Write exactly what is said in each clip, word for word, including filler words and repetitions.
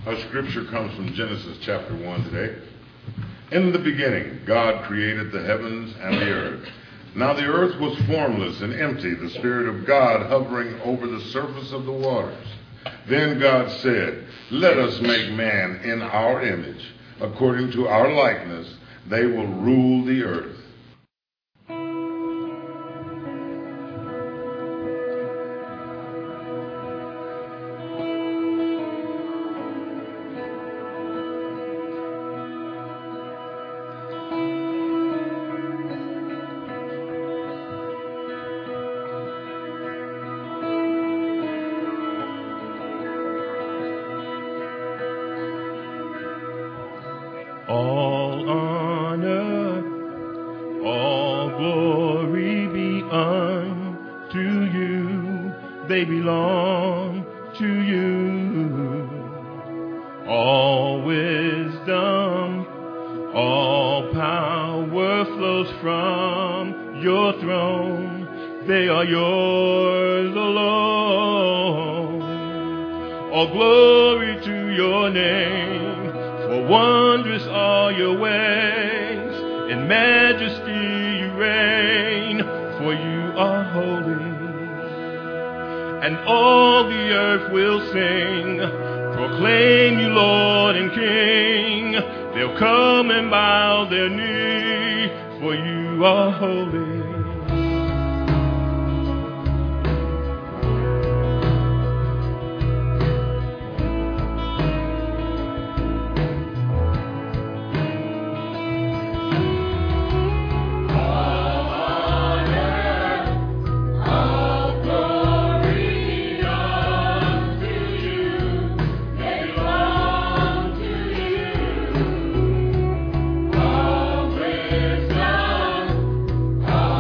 Our scripture comes from Genesis chapter one today. In the beginning, God created the heavens and the earth. Now the earth was formless and empty, the Spirit of God hovering over the surface of the waters. Then God said, "Let us make man in our image, according to our likeness. They will rule the earth." All honor, all glory be unto you. They belong to you. All wisdom, all power flows from your throne. They are yours alone. All glory to your name. For wondrous are your ways, in majesty you reign, for you are holy. And all the earth will sing, proclaim you Lord and King. They'll come and bow their knee, for you are holy. All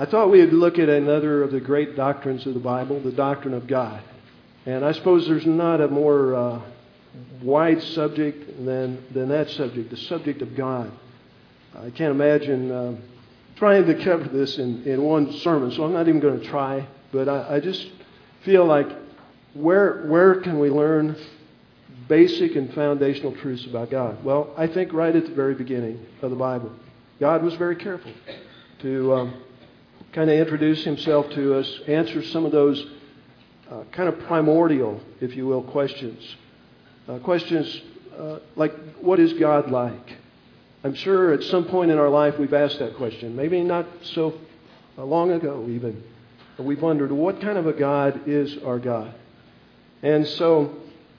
thought we would look at another of the great doctrines of the Bible, the doctrine of God. And I suppose there's not a more uh, wide subject than, than that subject, the subject of God. I can't imagine uh, trying to cover this in, in one sermon, so I'm not even going to try. But I, I just feel like where where can we learn basic and foundational truths about God? Well, I think right at the very beginning of the Bible, God was very careful to um, kind of introduce himself to us, answer some of those uh, kind of primordial, if you will, questions. Uh, questions uh, like, what is God like? I'm sure at some point in our life we've asked that question. Maybe not so long ago even. But we've wondered, what kind of a God is our God? And so,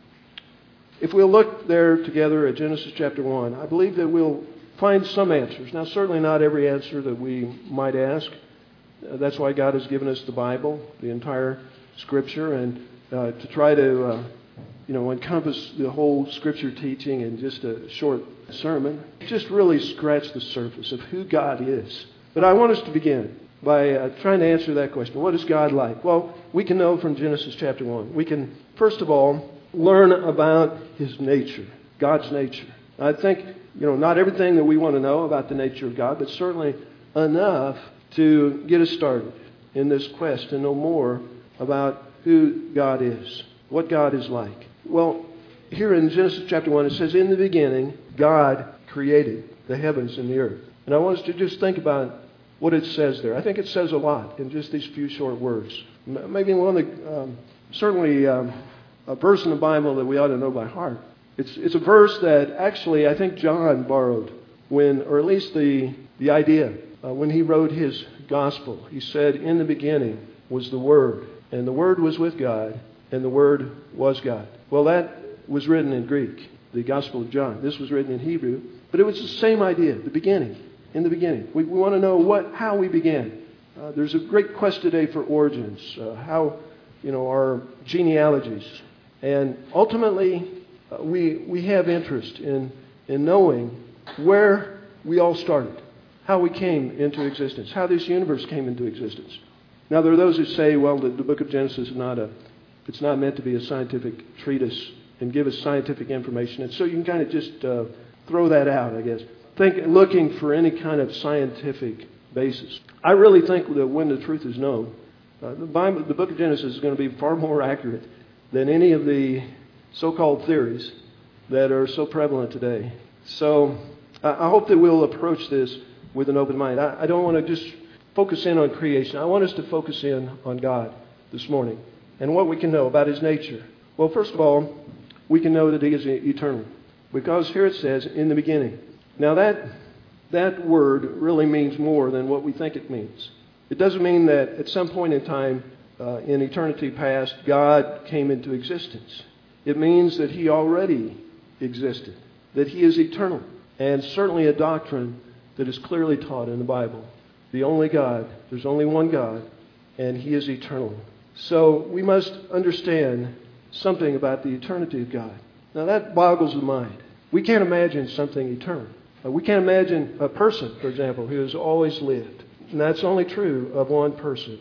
if we'll look there together at Genesis chapter one, I believe that we'll find some answers. Now, certainly not every answer that we might ask. Uh, that's why God has given us the Bible, the entire Scripture, and uh, to try to, uh, you know, encompass the whole Scripture teaching in just a short sermon. Just really scratch the surface of who God is. But I want us to begin by uh, trying to answer that question. What is God like? Well, we can know from Genesis chapter one. We can, first of all, learn about His nature, God's nature. I think, you know, not everything that we want to know about the nature of God, but certainly enough to get us started in this quest to know more about who God is, what God is like. Well, here in Genesis chapter one, it says, in the beginning, God created the heavens and the earth. And I want us to just think about what it says there. I think it says a lot in just these few short words. Maybe one of the, um, certainly um, a verse in the Bible that we ought to know by heart. It's it's a verse that actually I think John borrowed when, or at least the, the idea, uh, when he wrote his gospel. He said, in the beginning was the Word, and the Word was with God, and the Word was God. Well, that was written in Greek, the Gospel of John. This was written in Hebrew, but it was the same idea, the beginning. In the beginning. We, we want to know what, how we began. Uh, there's a great quest today for origins, uh, how, you know, our genealogies. And ultimately, uh, we we have interest in, in knowing where we all started, how we came into existence, how this universe came into existence. Now, there are those who say, well, the, the book of Genesis is not a, it's not meant to be a scientific treatise and give us scientific information. And so you can kind of just uh, throw that out, I guess. Think, looking for any kind of scientific basis. I really think that when the truth is known, uh, the Bible, the book of Genesis is going to be far more accurate than any of the so-called theories that are so prevalent today. So uh, I hope that we'll approach this with an open mind. I, I don't want to just focus in on creation. I want us to focus in on God this morning and what we can know about His nature. Well, first of all, we can know that He is eternal, because here it says, in the beginning. Now that that word really means more than what we think it means. It doesn't mean that at some point in time uh, in eternity past, God came into existence. It means that He already existed, that He is eternal, and certainly a doctrine that is clearly taught in the Bible. The only God, there's only one God, and He is eternal. So we must understand something about the eternity of God. Now that boggles the mind. We can't imagine something eternal. Uh, we can't imagine a person, for example, who has always lived. And that's only true of one person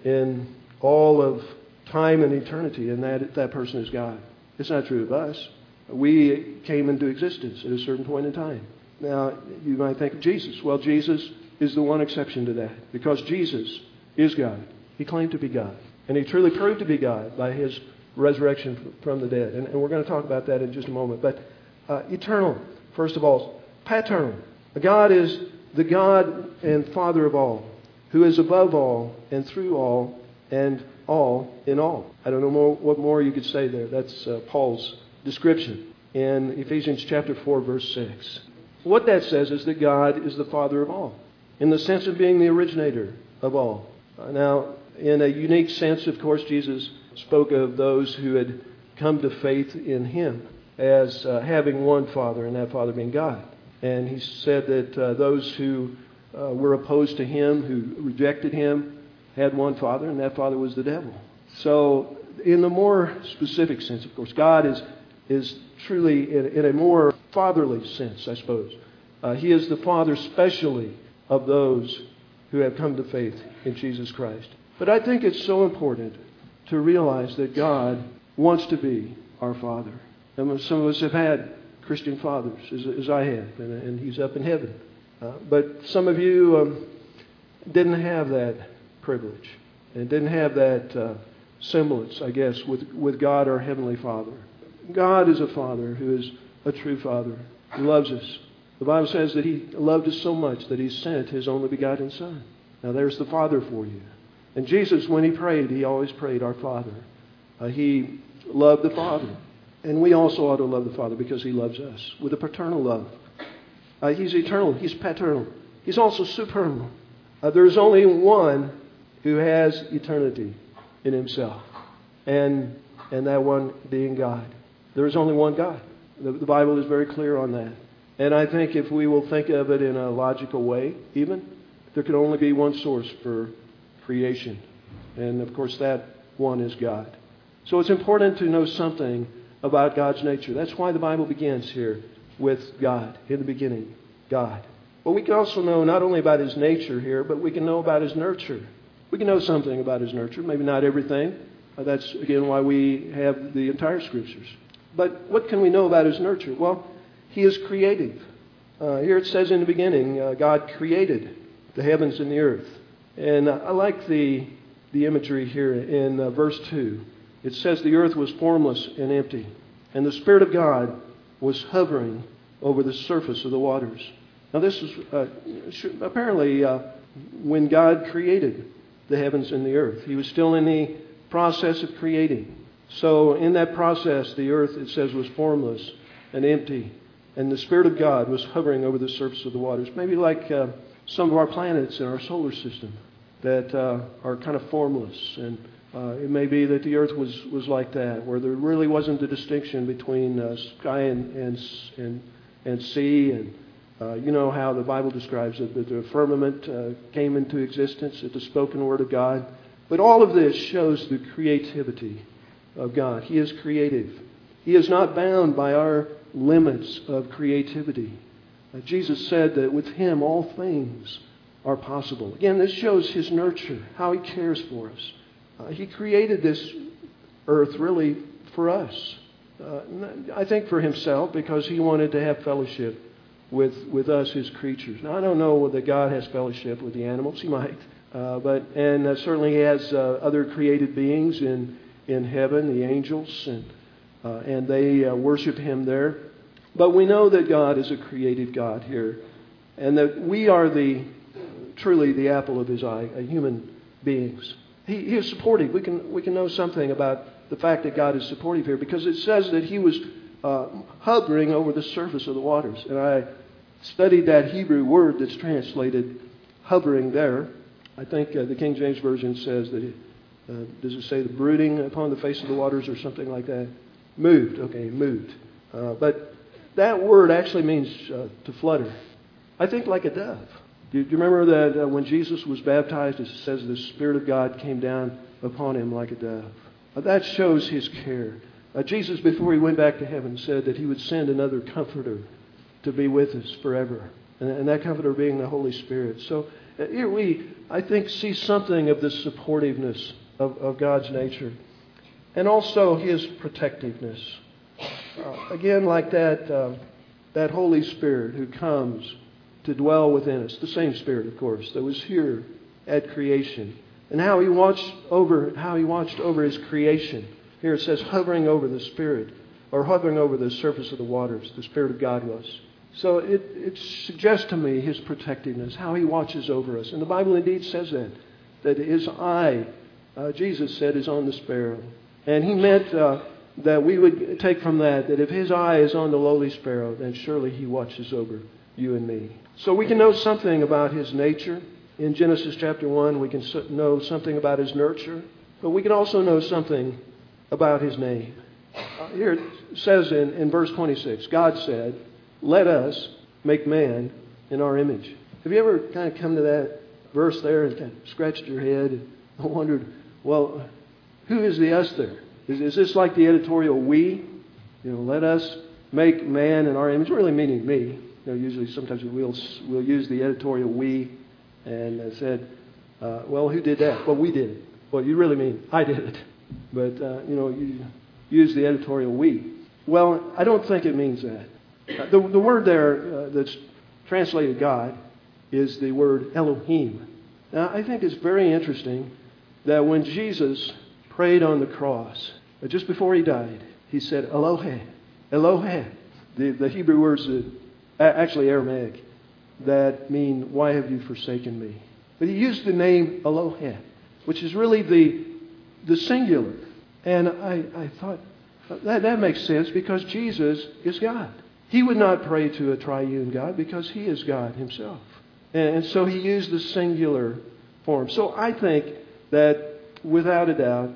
in all of time and eternity, and that that person is God. It's not true of us. We came into existence at a certain point in time. Now, you might think of Jesus. Well, Jesus is the one exception to that, because Jesus is God. He claimed to be God, and He truly proved to be God by His resurrection from the dead. And, and we're going to talk about that in just a moment. But uh, eternal, first of all. Paternal. God is the God and Father of all, who is above all and through all and all in all. I don't know more, what more you could say there. That's uh, Paul's description in Ephesians chapter four, verse six. What that says is that God is the Father of all, in the sense of being the originator of all. Uh, now, in a unique sense, of course, Jesus spoke of those who had come to faith in Him as uh, having one Father, and that Father being God. And He said that uh, those who uh, were opposed to Him, who rejected Him, had one Father, and that Father was the devil. So in the more specific sense, of course, God is is truly in, in a more fatherly sense, I suppose. Uh, he is the Father specially of those who have come to faith in Jesus Christ. But I think it's so important to realize that God wants to be our Father. And some of us have had Christian fathers, as, as I have, and, and He's up in heaven. Uh, but some of you um, didn't have that privilege and didn't have that uh, semblance, I guess, with, with God, our Heavenly Father. God is a Father who is a true Father. He loves us. The Bible says that He loved us so much that He sent His only begotten Son. Now there's the Father for you. And Jesus, when He prayed, He always prayed, our Father. Uh, he loved the Father. And we also ought to love the Father because He loves us with a paternal love. Uh, he's eternal. He's paternal. He's also supernal. Uh, there's only one who has eternity in Himself. And, and that one being God. There is only one God. The, the Bible is very clear on that. And I think if we will think of it in a logical way, even, there can only be one source for creation. And of course that one is God. So it's important to know something about God's nature. That's why the Bible begins here with God. In the beginning, God. But we can also know not only about His nature here, but we can know about His nurture. We can know something about His nurture. Maybe not everything. Uh, that's, again, why we have the entire Scriptures. But what can we know about His nurture? Well, He is creative. Uh, here it says in the beginning, uh, God created the heavens and the earth. And uh, I like the, the imagery here in uh, verse two. It says the earth was formless and empty, and the Spirit of God was hovering over the surface of the waters. Now this is uh, apparently uh, when God created the heavens and the earth. He was still in the process of creating. So in that process, the earth, it says, was formless and empty, and the Spirit of God was hovering over the surface of the waters. Maybe like uh, some of our planets in our solar system that uh, are kind of formless. And uh, it may be that the earth was, was like that, where there really wasn't a distinction between uh, sky and, and, and, and sea. And uh, you know how the Bible describes it, that the firmament uh, came into existence at the spoken word of God. But all of this shows the creativity of God. He is creative. He is not bound by our limits of creativity. Uh, Jesus said that with Him all things are possible. Again, this shows His nurture, how He cares for us. Uh, he created this earth really for us. Uh, I think for Himself, because He wanted to have fellowship with, with us, His creatures. Now, I don't know that God has fellowship with the animals. He might. Uh, but and uh, certainly He has uh, other created beings in, in heaven, the angels, and, uh, and they uh, worship Him there. But we know that God is a creative God here, and that we are the truly the apple of His eye, uh, human beings. He, he is supportive. We can we can know something about the fact that God is supportive here, because it says that He was uh, hovering over the surface of the waters. And I studied that Hebrew word that's translated hovering there. I think uh, the King James Version says that, it, uh, does it say the brooding upon the face of the waters or something like that? Moved. Okay, moved. Uh, but that word actually means uh, to flutter. I think like a dove. Do you remember that uh, when Jesus was baptized, it says the Spirit of God came down upon Him like a dove? Uh, that shows His care. Uh, Jesus, before He went back to heaven, said that He would send another Comforter to be with us forever. And, and that Comforter being the Holy Spirit. So uh, here we, I think, see something of the supportiveness of, of God's nature. And also His protectiveness. Uh, again, like that, uh, that Holy Spirit who comes to dwell within us. The same Spirit, of course, that was here at creation. And how He watched over, how He watched over His creation. Here it says hovering over the Spirit, or hovering over the surface of the waters. The Spirit of God was. So it, it suggests to me His protectiveness, how He watches over us. And the Bible indeed says that, that His eye, uh, Jesus said, is on the sparrow. And He meant uh, that we would take from that, that if His eye is on the lowly sparrow, then surely He watches over you and me. So we can know something about His nature. In Genesis chapter one, we can know something about His nurture. But we can also know something about His name. Uh, here it says in, in verse twenty-six, God said, "Let us make man in our image." Have you ever kind of come to that verse there and kind of scratched your head and wondered, well, who is the us there? Is, is this like the editorial we? You know, let us make man in our image, really meaning me. You know, usually sometimes we'll, we'll use the editorial we. and uh, said, uh, well, who did that? Well, we did it. Well, you really mean I did it. But, uh, you know, you use the editorial we. Well, I don't think it means that. Uh, the, the word there uh, that's translated God is the word Elohim. Now, I think it's very interesting that when Jesus prayed on the cross, uh, just before he died, he said, Elohe, Elohe. The, the Hebrew words, that, actually Aramaic, that mean, why have you forsaken me? But he used the name Elohe, which is really the, the singular. And I, I thought, that, that makes sense because Jesus is God. He would not pray to a triune God because he is God himself. And, and so he used the singular form. So I think that, without a doubt,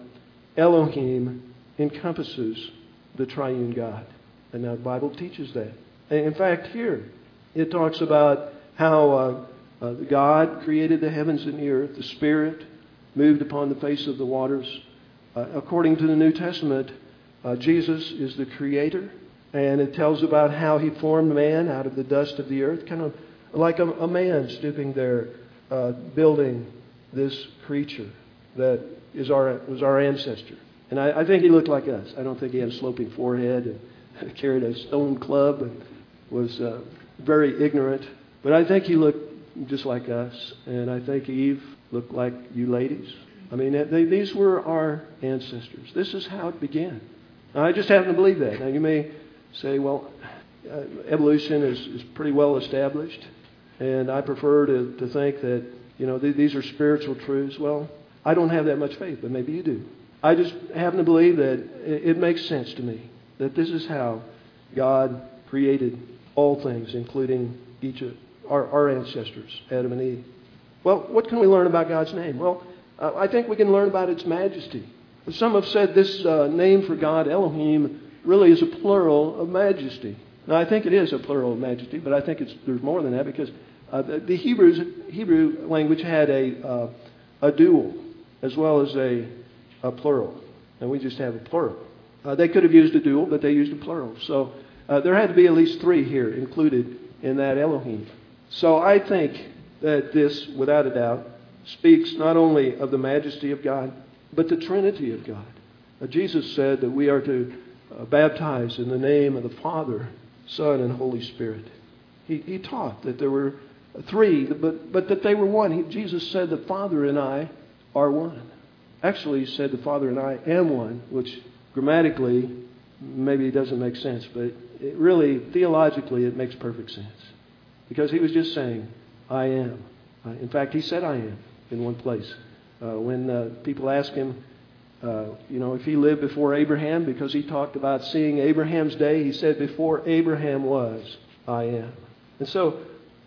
Elohim encompasses the triune God. And now the Bible teaches that. And in fact, here it talks about how uh, uh, God created the heavens and the earth. The Spirit moved upon the face of the waters. Uh, according to the New Testament, uh, Jesus is the Creator. And it tells about how He formed man out of the dust of the earth, kind of like a, a man stooping there, uh, building this creature that is our was our ancestor. And I, I think he looked like us. I don't think he had a sloping forehead and carried a stone club and was uh, very ignorant. But I think he looked just like us. And I think Eve looked like you ladies. I mean, they, these were our ancestors. This is how it began. Now, I just happen to believe that. Now, you may say, well, uh, evolution is, is pretty well established. And I prefer to, to think that, you know, th- these are spiritual truths. Well, I don't have that much faith, but maybe you do. I just happen to believe that it, it makes sense to me that this is how God created all things, including each of our, our ancestors, Adam and Eve. Well, what can we learn about God's name? Well, uh, I think we can learn about its majesty. Some have said this uh, name for God, Elohim, really is a plural of majesty. Now, I think it is a plural of majesty, but I think it's there's more than that because uh, the, the Hebrews, Hebrew language had a uh, a dual as well as a, a plural, and we just have a plural. Uh, they could have used a dual, but they used a plural. So uh, there had to be at least three here included in that Elohim. So I think that this, without a doubt, speaks not only of the majesty of God, but the Trinity of God. Uh, Jesus said that we are to uh, baptize in the name of the Father, Son, and Holy Spirit. He, he taught that there were three, but, but that they were one. He, Jesus said the Father and I are one. Actually, he said the Father and I am one, which grammatically maybe doesn't make sense, but it really, theologically, it makes perfect sense. Because he was just saying, I am. Uh, in fact, he said I am in one place. Uh, when uh, people ask him, uh, you know, if he lived before Abraham, because he talked about seeing Abraham's day, he said, before Abraham was, I am. And so,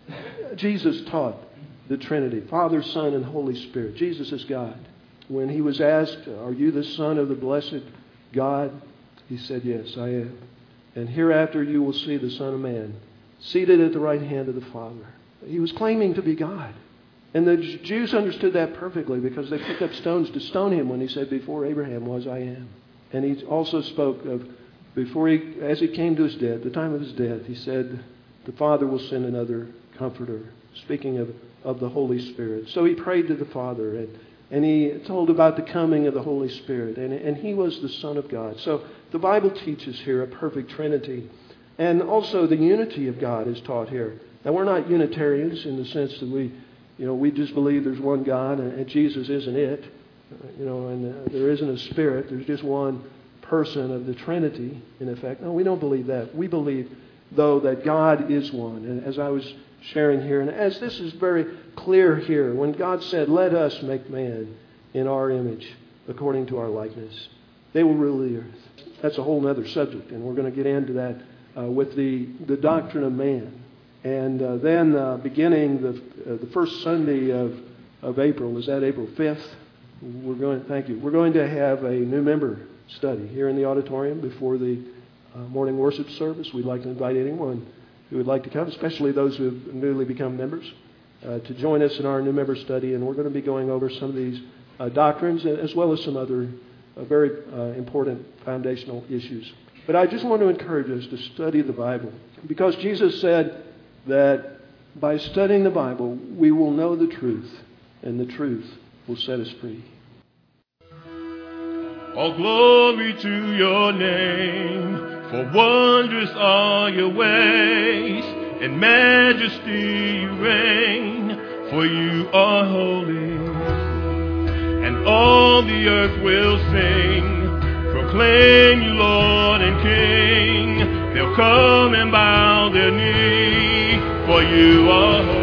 Jesus taught the Trinity, Father, Son, and Holy Spirit. Jesus is God. When he was asked, are you the Son of the blessed God? He said, yes, I am. And hereafter you will see the Son of Man seated at the right hand of the Father. He was claiming to be God. And the Jews understood that perfectly because they picked up stones to stone him when he said, before Abraham was, I am. And he also spoke of, before he, as he came to his death, the time of his death, he said, the Father will send another Comforter, speaking of, of the Holy Spirit. So he prayed to the Father, and, and he told about the coming of the Holy Spirit, and, and he was the Son of God. So the Bible teaches here a perfect Trinity. And also the unity of God is taught here. Now, we're not Unitarians in the sense that we, you know, we just believe there's one God and, and Jesus isn't it. Uh, you know, and uh, there isn't a spirit. There's just one person of the Trinity, in effect. No, we don't believe that. We believe, though, that God is one. And as I was sharing here, and as this is very clear here, when God said, let us make man in our image, according to our likeness, they will rule the earth. That's a whole other subject, and we're going to get into that uh, with the, the doctrine of man. And uh, then uh, beginning the uh, the first Sunday of, of April, is that April fifth? We're going, thank you. We're going to have a new member study here in the auditorium before the uh, morning worship service. We'd like to invite anyone who would like to come, especially those who have newly become members, uh, to join us in our new member study. And we're going to be going over some of these uh, doctrines as well as some other uh, very uh, important foundational issues. But I just want to encourage us to study the Bible, because Jesus said that By studying the Bible, we will know the truth, and the truth will set us free. All glory to your name, for wondrous are your ways, in majesty you reign, for you are holy. And all the earth will sing, proclaim you Lord and King. They'll come and bow their knee, for you are holy.